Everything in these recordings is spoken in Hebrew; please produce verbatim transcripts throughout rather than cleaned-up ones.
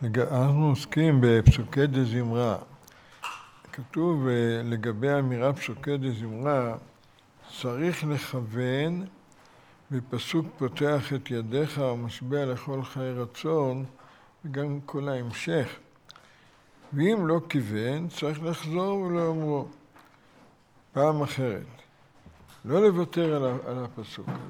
אנחנו עוסקים בפסוקי דזמרה. כתוב לגבי האמירה פסוקי דזמרה, צריך לכוון בפסוק פותח את ידיך ומשביע לכל חי רצון, וגם כל ההמשך. ואם לא כיוון, צריך לחזור ולאמרו פעם אחרת. לא לוותר על, על הפסוק הזה.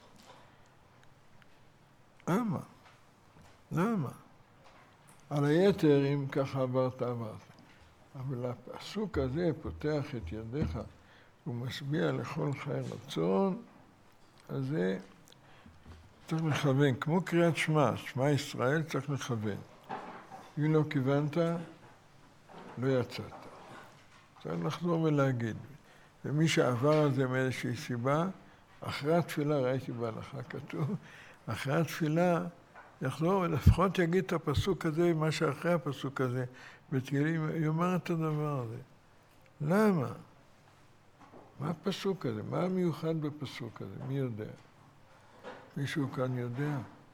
למה? למה? על היתר, אם ככה עברת, עברת. אבל הפסוק הזה פותח את ידיך ומשביע לכל חי רצון, אז זה צריך לכוון, כמו קריאת שמע, שמע ישראל צריך לכוון. אם לא כיוונת, לא יצאת. צריך לחזור ולהגיד. ומי שעבר על זה מאיזושהי סיבה, אחרי התפילה, ראיתי בהלכה כתוב, אחרי התפילה יחזור ולפחות יגיד את הפסוק הזה, מה שאחרי הפסוק הזה, ותגידי, יאמר את הדבר הזה. למה? מה הפסוק הזה? מה המיוחד בפסוק הזה? מי יודע? מישהו כאן יודע?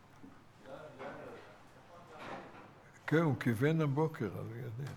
כן, הוא כיוון הבוקר, אז הוא יודע.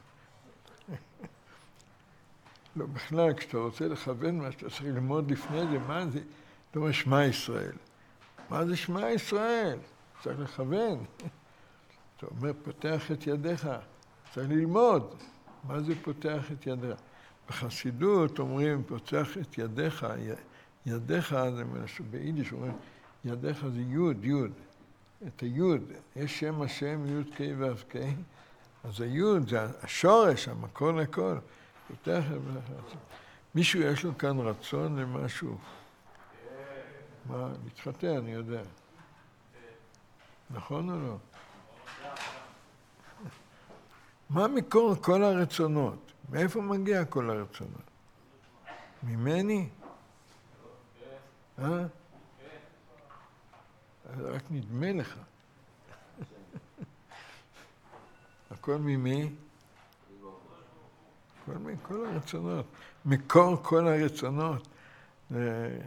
לא, בכלל, כשאתה רוצה לכוון מה שאתה צריך ללמוד לפני זה, מה זה? אתה אומר, שמע ישראל. מה זה שמע ישראל? צריך לכוון. אתה אומר, פותח את ידיך. צריך ללמוד. מה זה פותח את ידיך? בחסידות אומרים, פותח את ידיך. ידיך, זה משהו ביידיש, אומרים, ידיך זה יוד, יוד. את היוד. יש שם השם, יוד קי ואף קי. אז היוד זה השורש, המקור לכל. פותח את ידיך. מישהו יש לו כאן רצון למשהו? מה, מתחתן, אני יודע. נכון או לא? מה מקור כל הרצונות? מאיפה מגיע כל הרצונות? ממני? אה? רק נדמה לך. הכל ממי? כל, כל הרצונות. מקור כל הרצונות. זה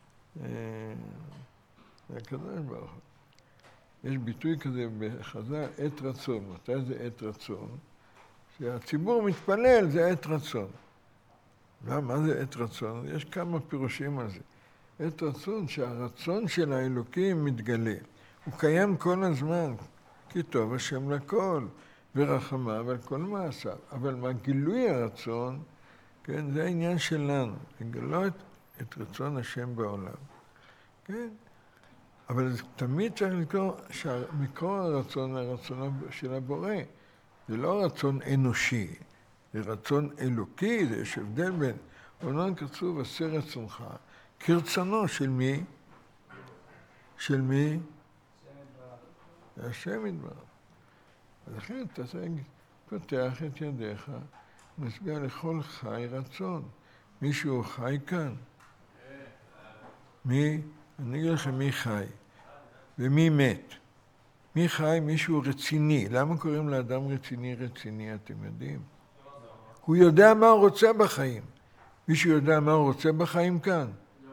הקדוש ברוך הוא. יש ביטוי כזה בחז"ל, עת רצון. מתי זה עת רצון? שהציבור מתפלל, זה עת רצון. מה זה עת רצון? יש כמה פירושים על זה. עת רצון שהרצון של האלוקים מתגלה. הוא קיים כל הזמן, כי טוב השם לכל, ורחמיו על כל מעשיו. אבל מה גילוי הרצון, כן, זה העניין שלנו, לגלות את רצון השם בעולם. כן? אבל תמיד צריך לקרוא שמקור הרצון הרצון של הבורא. זה לא רצון אנושי, זה רצון אלוקי, זה יש הבדל בין, אומנם כתוב עשה רצונך, כרצונו של מי? של מי? השם יתברך. אז לכן אתה צריך פותח את ידיך, משביע לכל חי רצון. מישהו חי כאן? מי? אני אגיד לכם מי חי ומי מת. מי חי? מישהו רציני. למה קוראים לאדם רציני רציני, אתם יודעים? הוא יודע מה הוא רוצה בחיים. מישהו יודע מה הוא רוצה בחיים כאן?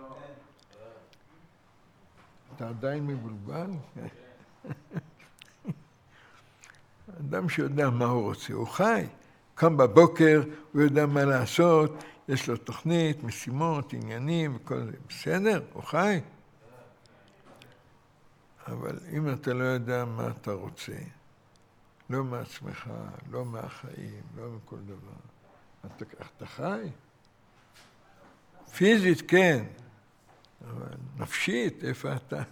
אתה עדיין מבולבל? אדם שיודע מה הוא רוצה, הוא חי. קם בבוקר, הוא יודע מה לעשות, יש לו תוכנית, משימות, עניינים וכל זה. בסדר? הוא חי. אבל אם אתה לא יודע מה אתה רוצה, לא מעצמך, לא מהחיים, לא מכל דבר, אתה, אתה חי? פיזית כן, אבל נפשית, איפה אתה?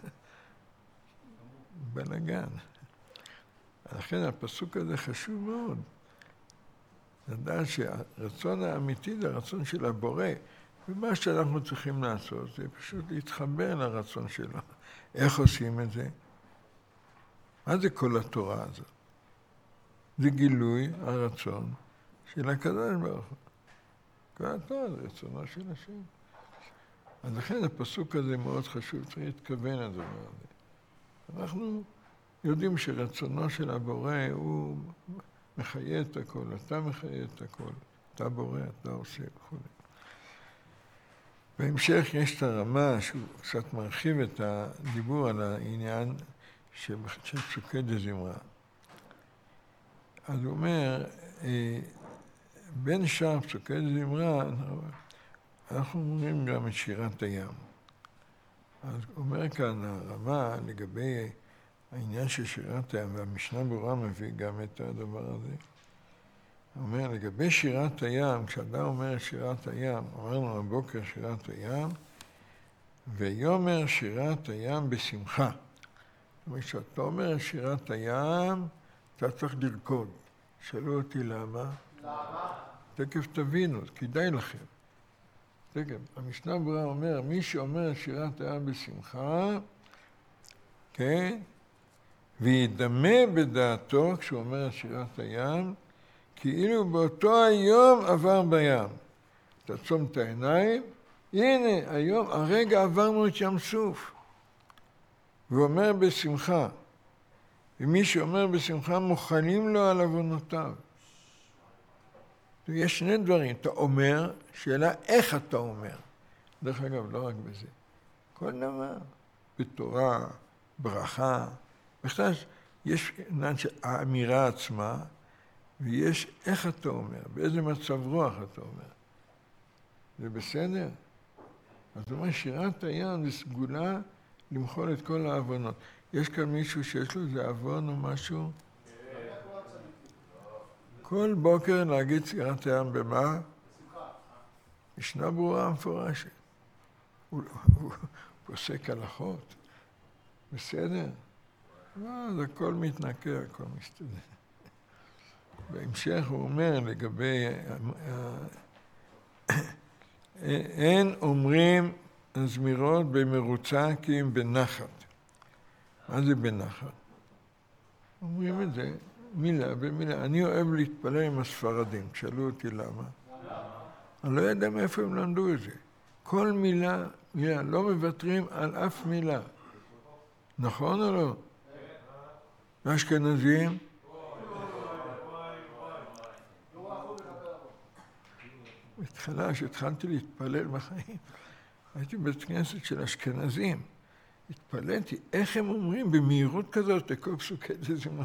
בלגן. לכן הפסוק הזה חשוב מאוד. לדעת שהרצון האמיתי זה הרצון של הבורא, ומה שאנחנו צריכים לעשות זה פשוט להתחבר לרצון שלו. איך עושים את זה? מה זה כל התורה הזאת? זה גילוי הרצון של הקדוש ברוך הוא. כל התורה זה רצונו של השם. אז לכן הפסוק הזה מאוד חשוב, צריך להתכוון לדבר הזה. אנחנו יודעים שרצונו של הבורא הוא מחיה את הכל, אתה מחיה את הכל, אתה בורא, אתה עושה וכו'. בהמשך יש את הרמה שהוא קצת מרחיב את הדיבור על העניין של פסוקי דזמרה. אז הוא אומר, בין שאר פסוקי זמרה, אנחנו אומרים גם את שירת הים. אז אומר כאן הרמה לגבי העניין של שירת הים, והמשנה ברורה מביא גם את הדבר הזה. הוא אומר, לגבי שירת הים, כשאדם אומר שירת הים, אמרנו הבוקר שירת הים, ויאמר שירת הים בשמחה. זאת אומרת, כשאתה אומר שירת הים, אתה צריך לרקוד. שאלו אותי למה? למה? תכף תבינו, כדאי לכם. תכף, המשנה ברורה אומר, מי שאומר שירת הים בשמחה, כן? וידמה בדעתו, כשהוא אומר שירת הים, כאילו באותו היום עבר בים. תעצום את העיניים, הנה, היום, הרגע עברנו את ים סוף. והוא אומר בשמחה, ומי שאומר בשמחה מוחלים לו על עוונותיו. יש שני דברים, אתה אומר, שאלה איך אתה אומר. דרך אגב, לא רק בזה. כל דבר, בתורה, ברכה, בכלל יש עניין של האמירה עצמה, ויש איך אתה אומר, באיזה מצב רוח אתה אומר. זה בסדר? אז הוא אומר, שירת הים זה סגולה למחול את כל העוונות. יש כאן מישהו שיש לו איזה עוון או משהו? כל בוקר להגיד שירת הים במה? משנה ברורה מפורשת. הוא, הוא פוסק הלכות. בסדר? אז הכל מתנקה, הכל מסתדר. בהמשך הוא אומר לגבי, אין אומרים הזמירות במרוצה כי הם בנחת. מה זה בנחת? אומרים את זה מילה במילה. אני אוהב להתפלל עם הספרדים. שאלו אותי למה. אני לא יודע מאיפה הם למדו את זה. כל מילה, מילה, לא מוותרים על אף מילה. נכון או לא? ואשכנזים? בתחילה, כשהתחלתי להתפלל בחיים, הייתי בבית כנסת של אשכנזים. התפללתי, איך הם אומרים במהירות כזאת לכל פסוקי זמרה.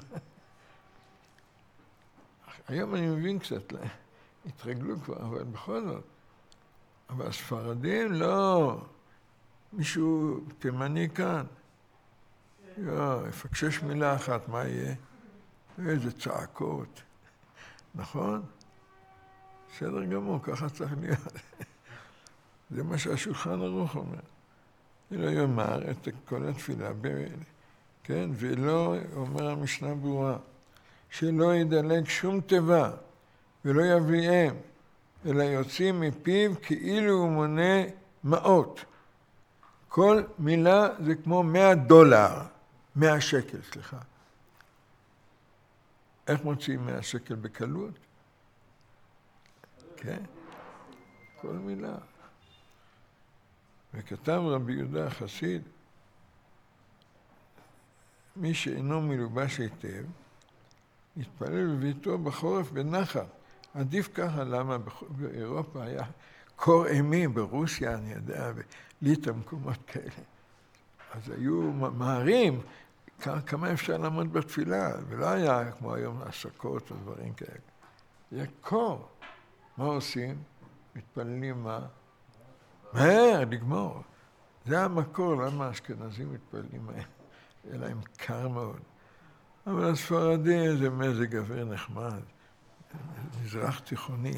היום אני מבין קצת, התרגלו כבר, אבל בכל זאת. אבל הספרדים לא. מישהו תימני כאן. יואו, יפקשש מילה אחת, מה יהיה? איזה צעקות. נכון? בסדר גמור, ככה צריך להיות. זה מה שהשולחן ערוך אומר. לא יאמר את כל התפילה, כן? ולא, אומר המשנה ברורה, שלא ידלג שום תיבה ולא יביאם, אלא יוצאים מפיו כאילו הוא מונה מאות. כל מילה זה כמו מאה דולר, מאה שקל, סליחה. איך מוצאים מאה שקל בקלות? כן? כל מילה. וכתב רבי יהודה החסיד, מי שאינו מלובש היטב, יתפלל בביתו בחורף בנחת. עדיף ככה, למה באירופה היה קור אימים, ברוסיה, אני יודע, בליטא, מקומות כאלה. אז היו מהרים, כמה אפשר לעמוד בתפילה, ולא היה כמו היום עסקות או דברים כאלה. היה קור. מה עושים? מתפללים מה? מהר, לגמור. זה המקור, למה האשכנזים מתפללים מהר. אלא הם קר מאוד. אבל הספרדים זה מזג אוויר נחמד. מזרח תיכוני.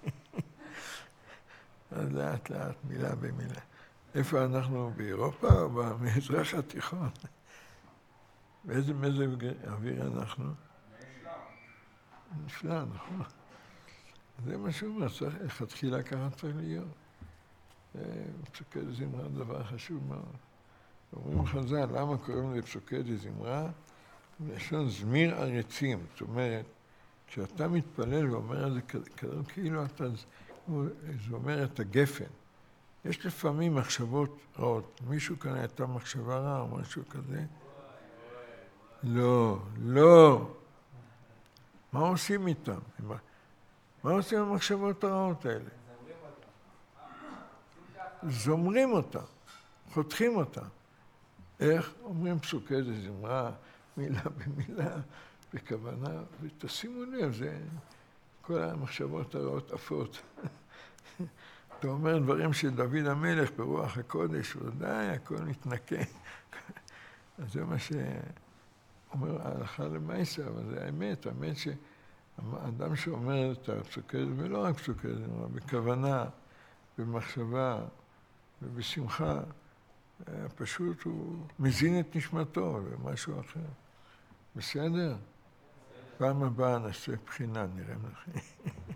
אז לאט לאט, מילה במילה. איפה אנחנו? באירופה או במזרח התיכון? באיזה מזג אוויר אנחנו? נפלא. נפלא, נכון. זה מה שהוא אומר, צריך, איך התחילה ככה צריך להיות. פסוקי זמרה דבר חשוב מאוד. אומרים חז"ל, למה קוראים לפסוקי זמרה? בלשון זמיר ערצים. זאת אומרת, כשאתה מתפלל ואומר את זה כאילו אתה, זה אומר את הגפן. יש לפעמים מחשבות רעות. מישהו כאן הייתה מחשבה רעה או משהו כזה? לא, לא. מה עושים איתם? מה עושים עם המחשבות הרעות האלה? זומרים אותם, חותכים אותם. איך? אומרים פסוקי זמרה, מילה במילה, בכוונה, ותשימו לב, זה כל המחשבות הרעות עפות. אתה אומר דברים של דוד המלך ברוח הקודש, ודאי, הכל מתנקה. אז זה מה שאומר ההלכה למעשה, אבל זה האמת, האמת שהאדם שאומר את הפסוקי, ולא רק פסוקי, אלא בכוונה, במחשבה ובשמחה, פשוט הוא מזין את נשמתו למשהו אחר. בסדר? פעם הבאה נעשה בחינה, נראה לכם.